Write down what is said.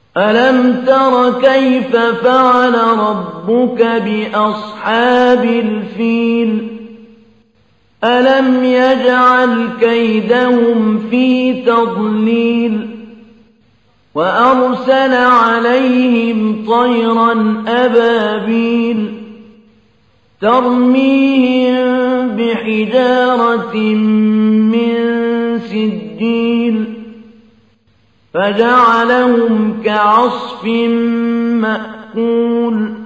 ألم تر كيف فعل ربك بأصحاب الفيل ألم يجعل كيدهم في تضليل وأرسل عليهم طيرا أبابيل ترميهم بحجارة من سجيل فجعلهم كعصف مأكول